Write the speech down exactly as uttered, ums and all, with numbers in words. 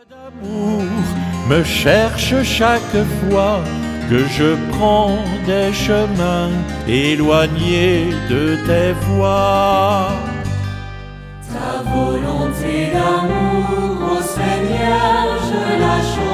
D'amour me cherche chaque fois que je prends des chemins éloignés de tes voies. Ta volonté d'amour, ô Seigneur, je la chante.